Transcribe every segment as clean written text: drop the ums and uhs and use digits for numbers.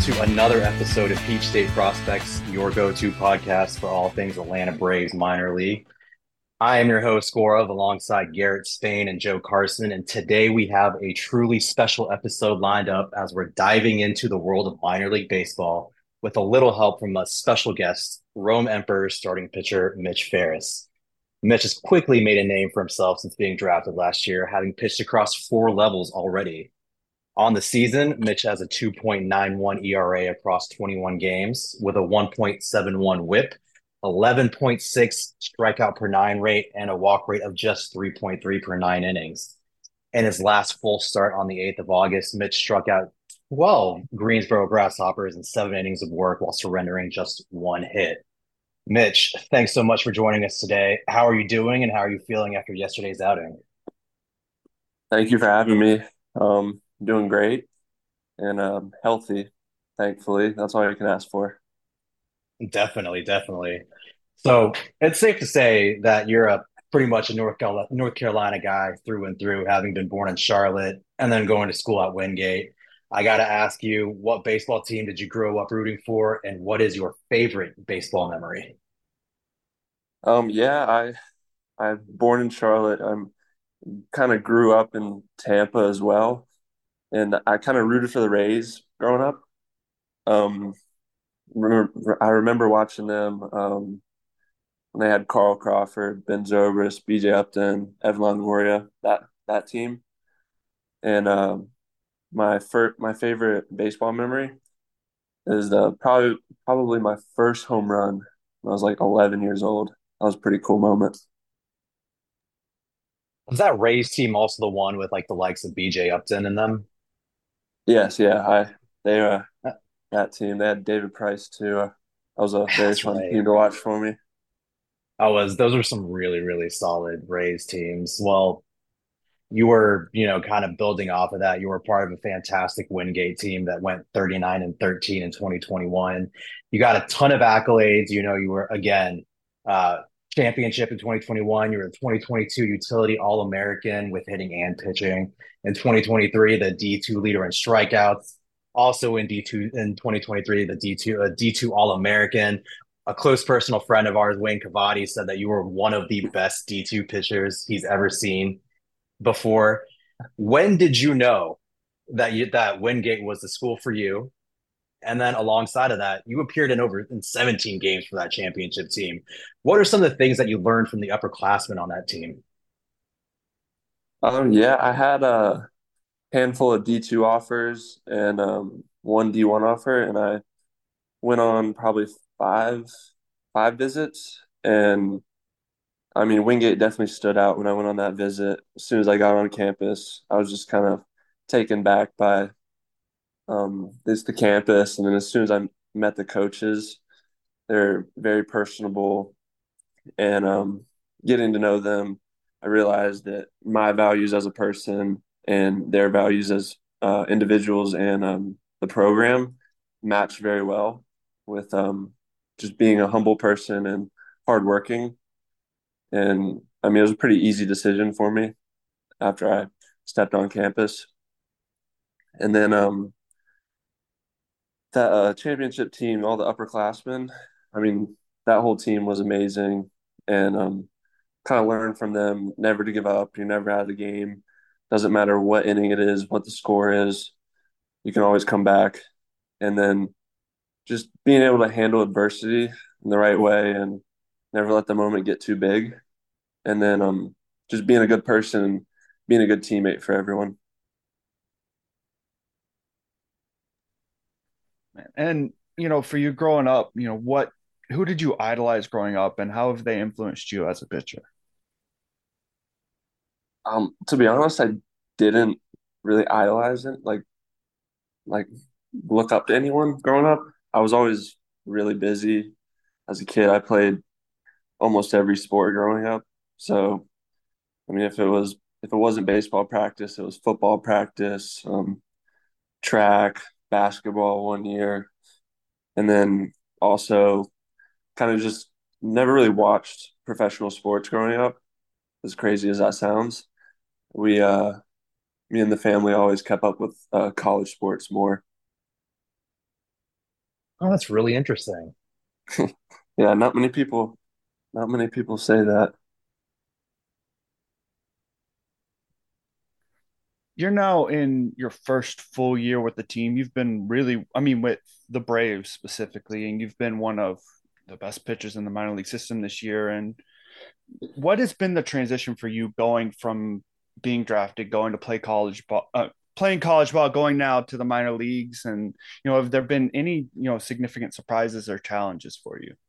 to another episode of Peach State Prospects, your go-to podcast for all things Atlanta Braves minor league. I am your host, Gaurav, alongside Garrett Spain and Joe Carson, and today we have a truly special episode lined up as we're diving into the world of minor league baseball with a little help from a special guest, Rome Emperors starting pitcher Mitch Ferris. Mitch has quickly made a name for himself since being drafted last year, having pitched across four levels already. On the season, Mitch has a 2.91 ERA across 21 games with a 1.71 whip, 11.6 strikeout per nine rate, and a walk rate of just 3.3 per nine innings. In his last full start on the 8th of August, Mitch struck out 12 Greensboro Grasshoppers in 7 innings of work while surrendering just one hit. Mitch, thanks so much for joining us today. How are you doing and how are you feeling after yesterday's outing? Thank you for having me. Doing great and healthy, thankfully. That's all you can ask for. Definitely, definitely. So it's safe to say that you're a pretty much a North Carolina guy through and through, having been born in Charlotte and then going to school at Wingate. I got to ask you, what baseball team did you grow up rooting for, and what is your favorite baseball memory? Yeah, I'm born in Charlotte. I'm kind of grew up in Tampa as well, and I kind of rooted for the Rays growing up. Um, I remember watching them when they had Carl Crawford, Ben Zobrist, B.J. Upton, Evan Longoria, that team. And my favorite baseball memory is probably my first home run when I was like 11 years old. That was a pretty cool moment. Was that Rays team also the one with like the likes of BJ Upton in them? Yes, yeah, I they that team. They had David Price too. That was a very That's fun right. team to watch for me. Those were some really, really solid Rays teams. Well, you were, kind of building off of that. You were part of a fantastic Wingate team that went 39 and 13 in 2021. You got a ton of accolades. You were again uh championship in 2021. You were the 2022 utility All-American with hitting and pitching. In 2023, the D2 leader in strikeouts. Also in D2 in 2023, the D2 All-American. A close personal friend of ours, Wayne Cavadi, said that you were one of the best D2 pitchers he's ever seen before. When did you know that Wingate was the school for you? And then alongside of that, you appeared in 17 games for that championship team. What are some of the things that you learned from the upperclassmen on that team? Yeah, I had a handful of D2 offers and one D1 offer, and I went on probably five visits. And I mean, Wingate definitely stood out when I went on that visit. As soon as I got on campus, I was just kind of taken back by this the campus, and then as soon as I met the coaches, they're very personable, and getting to know them, I realized that my values as a person and their values as individuals and the program match very well with just being a humble person and hardworking. And I mean, it was a pretty easy decision for me after I stepped on campus. And then that championship team, all the upperclassmen, I mean, that whole team was amazing. And kind of learned from them never to give up. You're never out of the game. Doesn't matter what inning it is, what the score is, you can always come back. And then just being able to handle adversity in the right way and never let the moment get too big. And then just being a good person and being a good teammate for everyone. And for you growing up, who did you idolize growing up, and how have they influenced you as a pitcher? To be honest, I didn't really idolize it, like look up to anyone growing up. I was always really busy as a kid. I played almost every sport growing up. So, I mean, if it wasn't baseball practice, it was football practice, track, basketball one year, and then also kind of just never really watched professional sports growing up. As crazy as that sounds, we me and the family always kept up with college sports more. Oh, that's really interesting. Yeah, not many people say that. You're now in your first full year with the team. You've been really, I mean, with the Braves specifically, and you've been one of the best pitchers in the minor league system this year. And what has been the transition for you going from being drafted, going to play college ball, playing college ball, going now to the minor leagues? And, have there been any, significant surprises or challenges for you?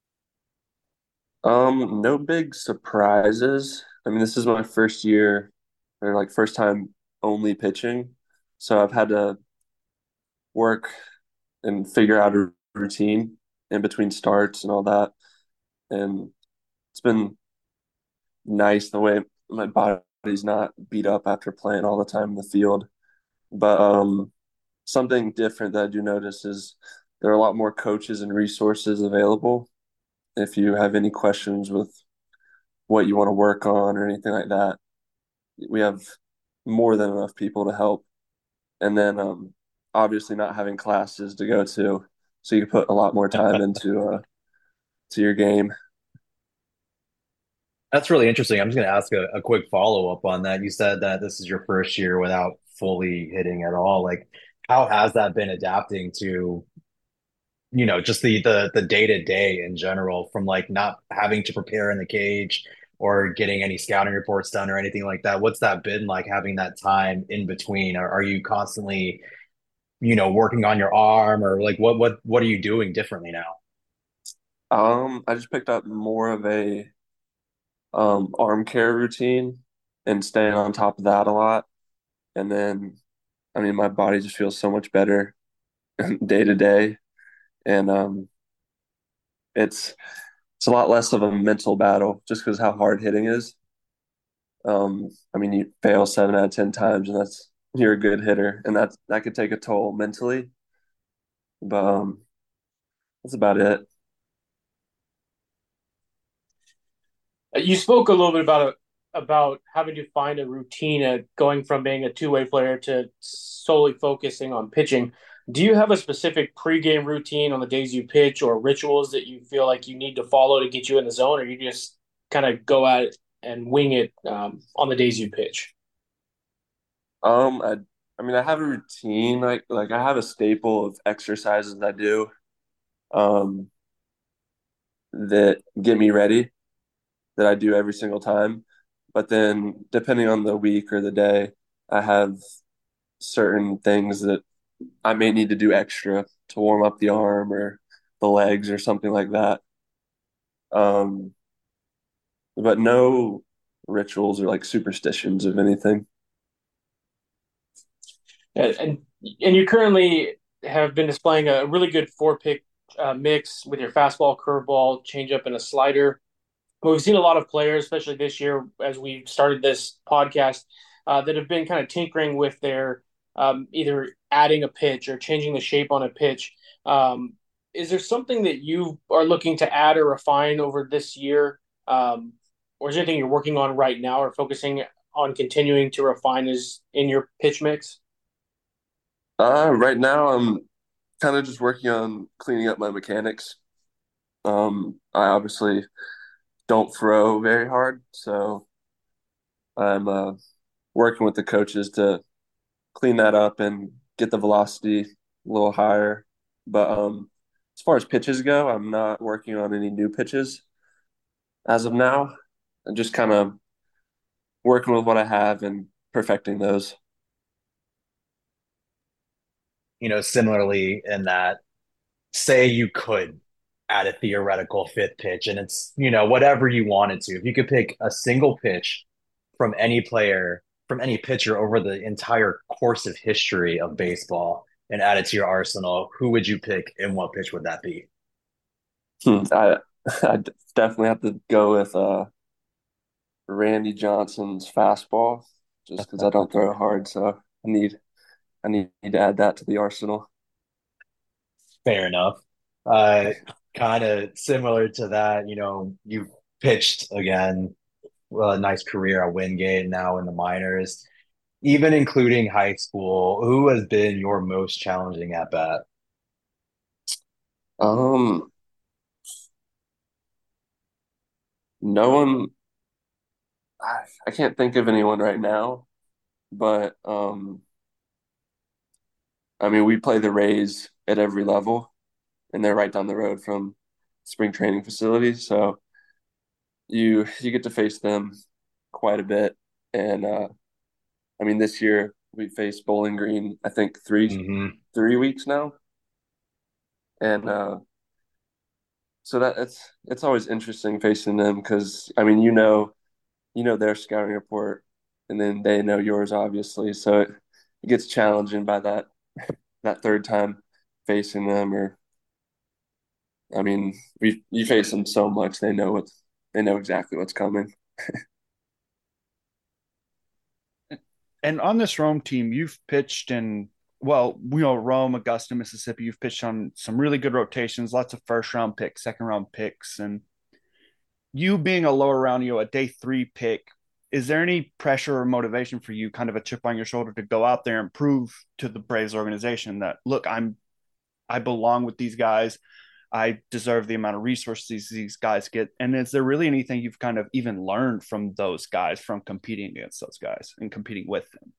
No big surprises. I mean, this is my first year or like first time only pitching. So I've had to work and figure out a routine in between starts and all that. And it's been nice the way my body's not beat up after playing all the time in the field. But something different that I do notice is there are a lot more coaches and resources available. If you have any questions with what you want to work on or anything like that, we have more than enough people to help. And then obviously not having classes to go to, so you can put a lot more time into to your game. That's really interesting. I'm just going to ask a quick follow up on that. You said that this is your first year without fully hitting at all. Like, how has that been adapting to, just the day to day in general, from like not having to prepare in the cage or getting any scouting reports done or anything like that? What's that been like having that time in between? Are you constantly, working on your arm, or like what are you doing differently now? I just picked up more of a arm care routine and staying on top of that a lot. And then, I mean, my body just feels so much better day to day, and it's it's a lot less of a mental battle just because how hard hitting is. I mean, you fail 7 out of 10 times, and that's you're a good hitter, and that could take a toll mentally. But that's about it. You spoke a little bit about having to find a routine at going from being a two-way player to solely focusing on pitching. Do you have a specific pregame routine on the days you pitch or rituals that you feel like you need to follow to get you in the zone, or you just kind of go at it and wing it on the days you pitch? Um, I I mean, I have a routine like I have a staple of exercises I do um that get me ready that I do every single time. But then depending on the week or the day, I have certain things that I may need to do extra to warm up the arm or the legs or something like that. Um, but no rituals or like superstitions of anything. And and you currently have been displaying a really good four pick mix with your fastball, curveball, changeup, and a slider. But we've seen a lot of players, especially this year, as we started this podcast, that have been kind of tinkering with their either adding a pitch or changing the shape on a pitch. Um, is there something that you are looking to add or refine over this year? Or is there anything you're working on right now or focusing on continuing to refine is in your pitch mix? Right now I'm kind of just working on cleaning up my mechanics. I obviously don't throw very hard, so I'm working with the coaches to clean that up and get the velocity a little higher. But as far as pitches go, I'm not working on any new pitches as of now. I'm just kind of working with what I have and perfecting those. Similarly in that, say you could add a theoretical fifth pitch and it's, whatever you wanted to. If you could pick a single pitch from any player, from any pitcher over the entire course of history of baseball and add it to your arsenal, who would you pick and what pitch would that be? I I definitely have to go with Randy Johnson's fastball just because I don't throw hard, so I need to add that to the arsenal. Fair enough. Uh, Kind of similar to that, you've pitched again, well, a nice career at Wingate now in the minors, even including high school. Who has been your most challenging at bat? Um, no one. I can't think of anyone right now, but I mean, we play the Rays at every level, and they're right down the road from spring training facilities. So you get to face them quite a bit. And I mean, this year we faced Bowling Green, I think Hmm. 3 weeks now, and so it's always interesting facing them because I mean, you know their scouting report, and then they know yours, obviously. So it gets challenging by that third time facing them, or I mean, you face them so much they know exactly what's coming. And on this Rome team, you've pitched in, well, Rome, Augusta, Mississippi. You've pitched on some really good rotations, lots of first round picks, second round picks, and you being a lower round, a day three pick. Is there any pressure or motivation for you, kind of a chip on your shoulder, to go out there and prove to the Braves organization that, look, I belong with these guys. I deserve the amount of resources these guys get. And is there really anything you've kind of even learned from those guys, from competing against those guys and competing with them?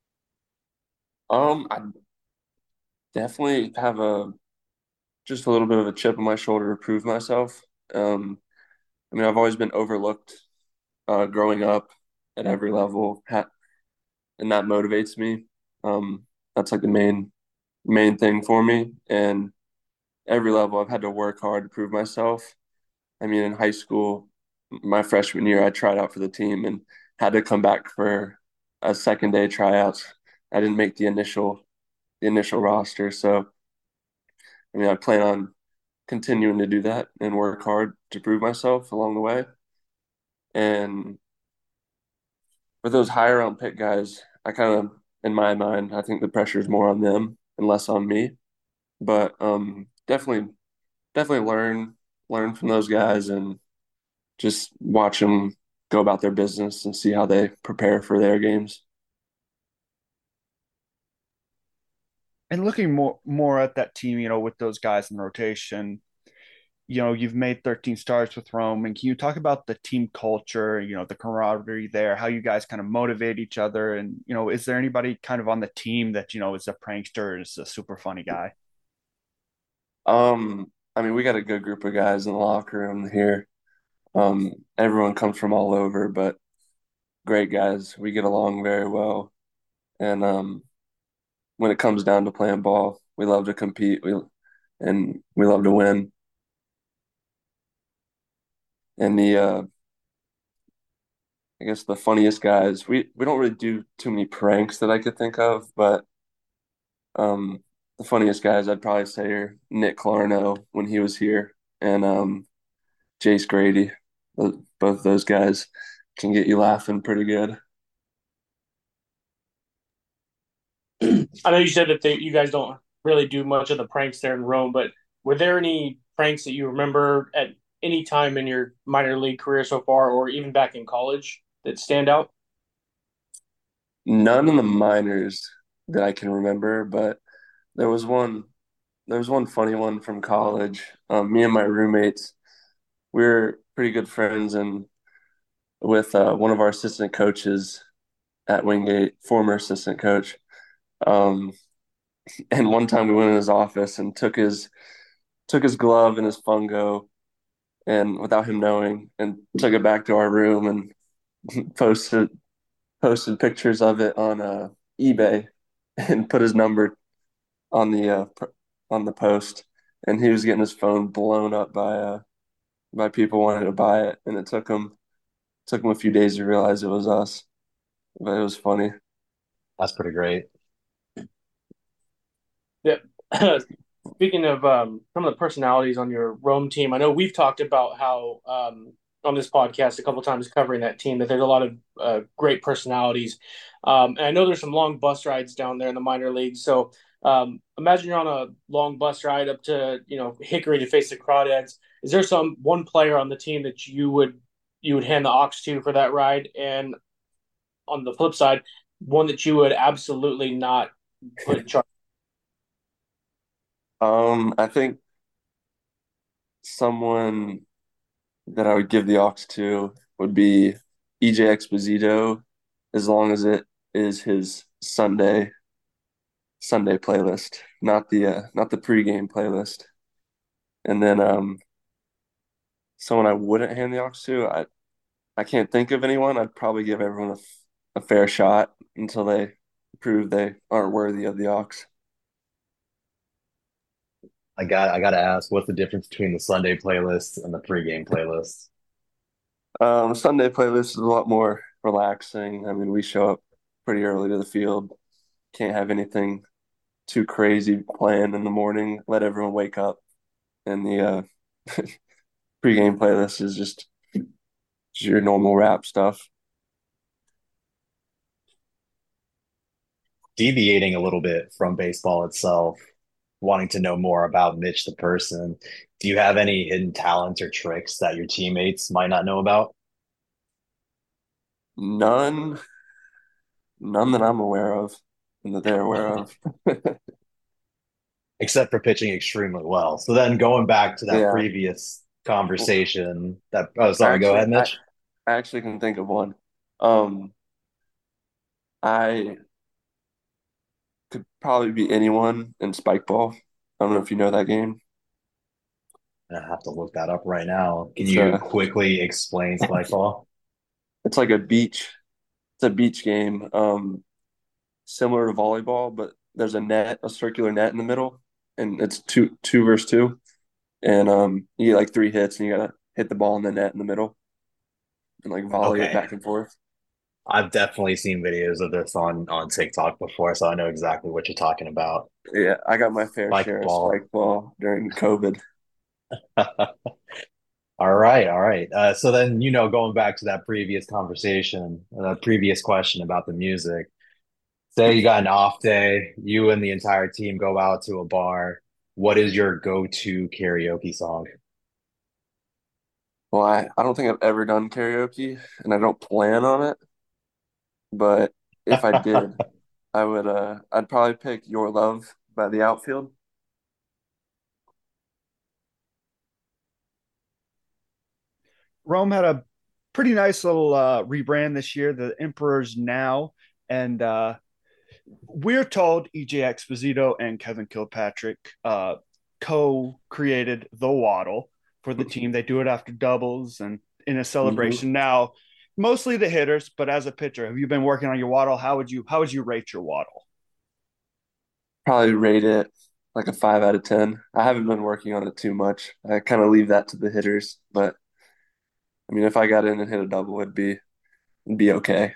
I definitely have a just a little bit of a chip on my shoulder to prove myself. Um, I mean, I've always been overlooked growing up at every level, and that motivates me. That's like the main thing for me. And every level, I've had to work hard to prove myself. I mean, in high school, my freshman year, I tried out for the team and had to come back for a second day tryouts. I didn't make the initial roster, so I mean, I plan on continuing to do that and work hard to prove myself along the way. And for those higher round pick guys, I kind of, in my mind, I think the pressure is more on them and less on me. But definitely learn from those guys and just watch them go about their business and see how they prepare for their games. And looking more at that team, with those guys in the rotation, you've made 13 starts with Rome. And can you talk about the team culture, the camaraderie there, how you guys kind of motivate each other? And, is there anybody kind of on the team that, is a prankster, is a super funny guy? I mean, we got a good group of guys in the locker room here. Everyone comes from all over, but great guys. We get along very well. And when it comes down to playing ball, we love to compete. We love to win. And I guess the funniest guys, we don't really do too many pranks that I could think of, but um, the funniest guys I'd probably say are Nick Clarno when he was here, and Jace Grady. Both those guys can get you laughing pretty good. I know you said that you guys don't really do much of the pranks there in Rome, but were there any pranks that you remember at any time in your minor league career so far, or even back in college that stand out? None in the minors that I can remember, but there was one. There was one funny one from college. Me and my roommates, we were pretty good friends, and with one of our assistant coaches at Wingate, former assistant coach. Um, and one time we went in his office and took his glove and his fungo, and without him knowing, and took it back to our room and posted pictures of it on eBay and put his number on the post. And he was getting his phone blown up by people wanting to buy it, and it took him a few days to realize it was us, but it was funny. That's pretty great. Yeah. Speaking of some of the personalities on your Rome team, I know we've talked about how on this podcast a couple of times covering that team that there's a lot of great personalities, and I know there's some long bus rides down there in the minor leagues. So imagine you're on a long bus ride up to Hickory to face the Crawdads. Is there some one player on the team that you would hand the aux to for that ride, and on the flip side, one that you would absolutely not put in charge? I think Someone that I would give the aux to would be EJ Exposito, as long as it is his Sunday playlist, not the pregame playlist. And then someone I wouldn't hand the aux to, I can't think of anyone. I'd probably give everyone a fair shot until they prove they aren't worthy of the aux. I gotta ask, what's the difference between the Sunday playlist and the pregame playlist? Sunday playlist is a lot more relaxing. I mean, we show up pretty early to the field. Can't have anything too crazy planned in the morning. Let everyone wake up. And the pregame playlist is just your normal rap stuff. Deviating a little bit from baseball itself, wanting to know more about Mitch the person, do you have any hidden talents or tricks that your teammates might not know about? None, none that I'm aware of and that they're aware of. Except for pitching extremely well. So then going back to that Yeah. previous Well, conversation that oh I sorry, go actually ahead, I, Mitch. I actually can think of one. Um, I could probably be anyone in Spike Ball. I don't know if you know that game. I have to look that up right now. Can It's you a quickly explain spike ball? it's like it's a beach game, similar to volleyball, but there's a circular net in the middle, and it's two versus two, and you get like three hits, and you gotta hit the ball in the net in the middle and like volley it Okay. back and forth. I've definitely seen videos of this on TikTok before, so I know exactly what you're talking about. Yeah, I got my fair Spike share of ball. spike ball during COVID. All right, all right. So then, going back to that previous conversation, that previous question about the music, say you got an off day, you and the entire team go out to a bar. What is your go-to karaoke song? Well, I don't think I've ever done karaoke, and I don't plan on it. But if I did, I'd probably pick Your Love by The Outfield. Rome had a pretty nice little rebrand this year, the Emperor's Now. And we're told EJ Exposito and Kevin Kilpatrick co created the waddle for the team. They do it after doubles and in a Hmm. celebration. Now, mostly the hitters, but as a pitcher, have you been working on your waddle? How would you rate your waddle? Probably rate it like a 5 out of 10. I haven't been working on it too much. I kind of leave that to the hitters, but I mean, if I got in and hit a double, it'd be okay.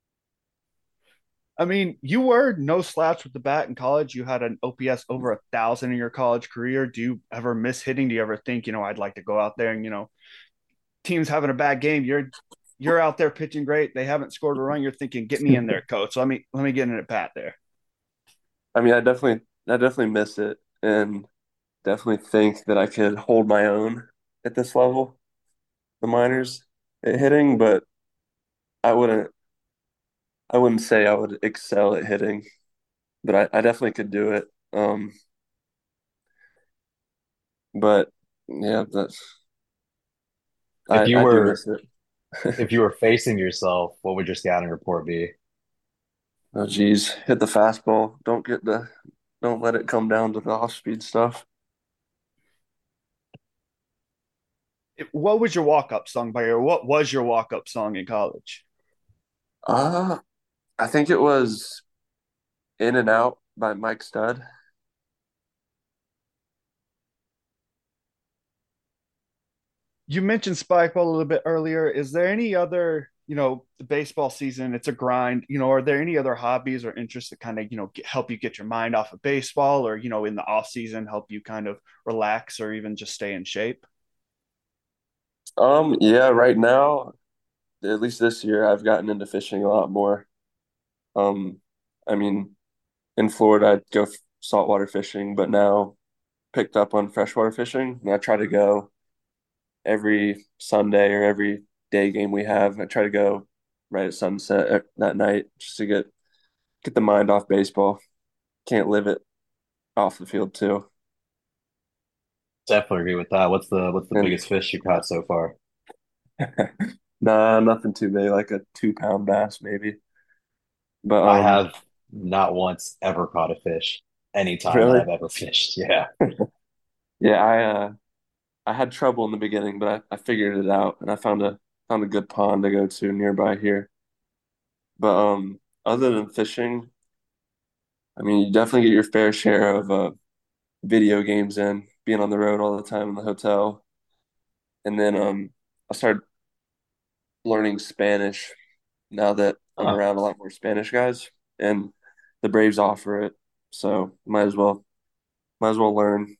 I mean, you were no slouch with the bat in college. You had an OPS over 1,000 in your college career. Do you ever miss hitting? Do you ever think, I'd like to go out there and, team's having a bad game. You're out there pitching great. They haven't scored a run. You're thinking, get me in there, coach. Let me get in at bat there. I mean, I definitely miss it, and definitely think that I could hold my own at this level, the minors at hitting, but I wouldn't I wouldn't say I would excel at hitting, but I definitely could do it. But yeah, If you I do were miss it. if you were facing yourself, what would your scouting report be? Oh geez, hit the fastball. Don't let it come down to the off speed stuff. What was your walk up song by your? What was your walk up song in college? Uh, I think it was In and Out by Mike Stud. You mentioned Spikeball a little bit earlier. Is there any other, the baseball season, it's a grind, are there any other hobbies or interests that kind of, help you get your mind off of baseball or, in the off season, help you kind of relax or even just stay in shape? Yeah, right now, at least this year, I've gotten into fishing a lot more. Um, I mean, in Florida, I'd go saltwater fishing, but now picked up on freshwater fishing, and I try to go every Sunday or every day game we have. I try to go right at sunset that night just to get the mind off baseball. Can't live it off the field too. Definitely agree with that. What's the And biggest fish you caught so far? nah, nothing too big, like a 2 pound bass maybe. But I have not once ever caught a fish anytime that really, I've ever fished. Yeah. yeah, I had trouble in the beginning, but I figured it out, and I found a good pond to go to nearby here. But other than fishing, I mean, you definitely get your fair share of video games in, being on the road all the time in the hotel. And then I started learning Spanish now that I'm Huh. around a lot more Spanish guys, and the Braves offer it, so might as well learn.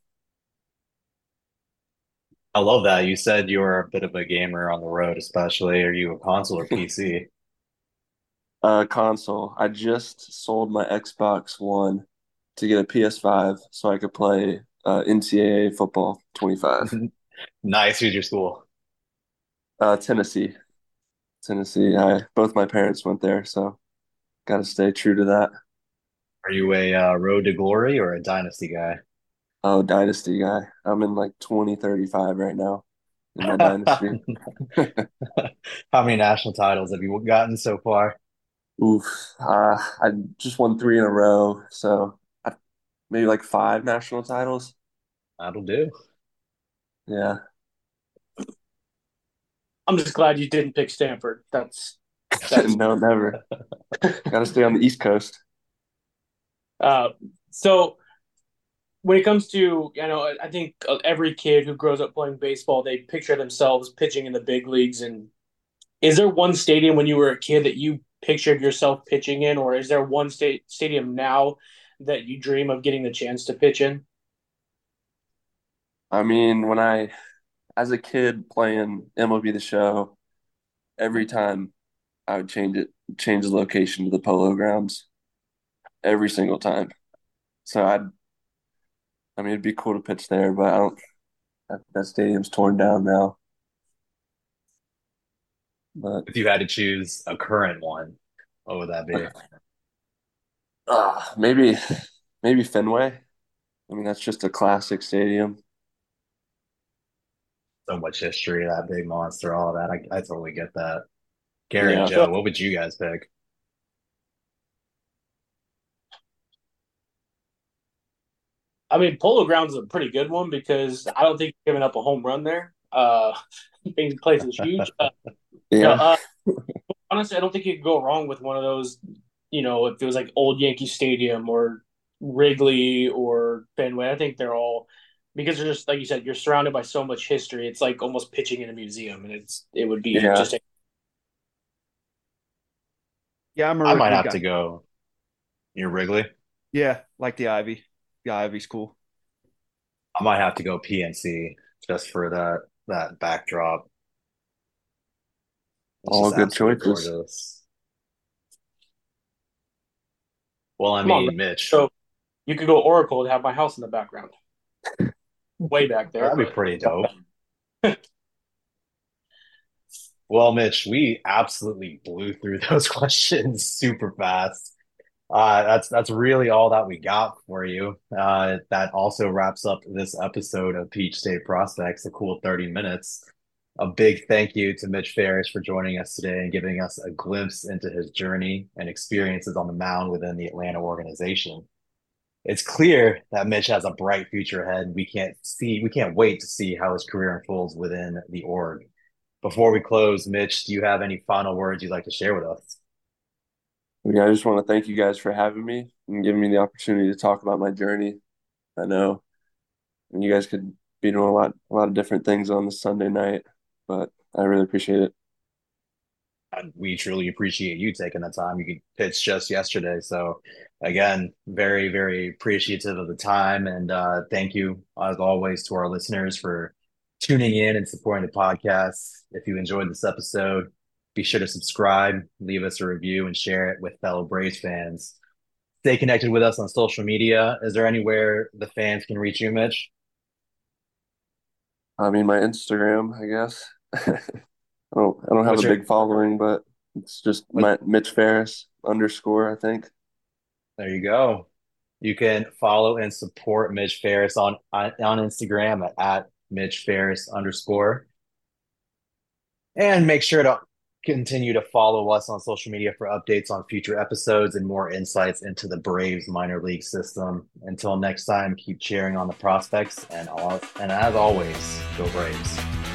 I love that. You said you were a bit of a gamer on the road, especially. Are you a console or PC? Console. I just sold my Xbox One to get a PS5 so I could play NCAA football 25. Nice. Who's your school? Tennessee, Tennessee. I both my parents went there, so got to stay true to that. Are you a Road to Glory or a Dynasty guy? Oh, Dynasty guy. I'm in like 2035 right now in my Dynasty. How many national titles have you gotten so far? Oof. I just won 3 in a row, so maybe like 5 national titles. That'll do. Yeah. I'm just glad you didn't pick Stanford. That's No, never. Got to stay on the East Coast. uh so when it comes to, I think every kid who grows up playing baseball, they picture themselves pitching in the big leagues. And is there one stadium when you were a kid that you pictured yourself pitching in, or is there one stadium now that you dream of getting the chance to pitch in? I mean, as a kid playing MLB The Show, every time I would change the location to the Polo Grounds every single time. So I mean, it'd be cool to pitch there, but I don't, that stadium's torn down now. But If you had to choose a current one, what would that be? maybe, maybe Fenway. I mean, that's just a classic stadium. So much history, that big monster, all of that. I totally get that. Garrett, Yeah. Joe, what would you guys pick? I mean, Polo Grounds is a pretty good one because I don't think you're giving up a home run there. The place is huge. No, Yeah. honestly, I don't think you could go wrong with one of those. If it was like old Yankee Stadium or Wrigley or Fenway, I think they're all, because they're just like you said, you're surrounded by so much history. It's like almost pitching in a museum, and it would be Yeah. just Yeah, I'm a I might Wrigley have guy. to go. You're Wrigley. Yeah, like the Ivy. The Ivy's cool. I might have to go PNC just for that backdrop. It's All just good absolutely choices. gorgeous. Well, I come on, man. mean, Mitch, So you could go Oracle and have my house in the background, way back there. that'd be But pretty dope. Well, Mitch, we absolutely blew through those questions super fast. That's really all that we got for you. That also wraps up this episode of Peach State Prospects, a cool 30 minutes. A big thank you to Mitch Ferris for joining us today and giving us a glimpse into his journey and experiences on the mound within the Atlanta organization. It's clear that Mitch has a bright future ahead. We can't wait to see how his career unfolds within the org. Before we close, Mitch, do you have any final words you'd like to share with us? Yeah, I just want to thank you guys for having me and giving me the opportunity to talk about my journey. I know you guys could be doing a lot of different things on this Sunday night, but I really appreciate it. And we truly appreciate you taking the time. You pitched just yesterday. So again, very, very appreciative of the time. And thank you, as always, to our listeners for tuning in and supporting the podcast. If you enjoyed this episode, be sure to subscribe, leave us a review, and share it with fellow Braves fans. Stay connected with us on social media. Is there anywhere the fans can reach you, Mitch? I mean, my Instagram, I guess. I don't have What's a your big following, but it's just what Mitch Ferris underscore, I think. There you go. You can follow and support Mitch Ferris on Instagram at Mitch Ferris _ and make sure to continue to follow us on social media for updates on future episodes and more insights into the Braves minor league system. Until next time, keep cheering on the prospects and as always, go Braves.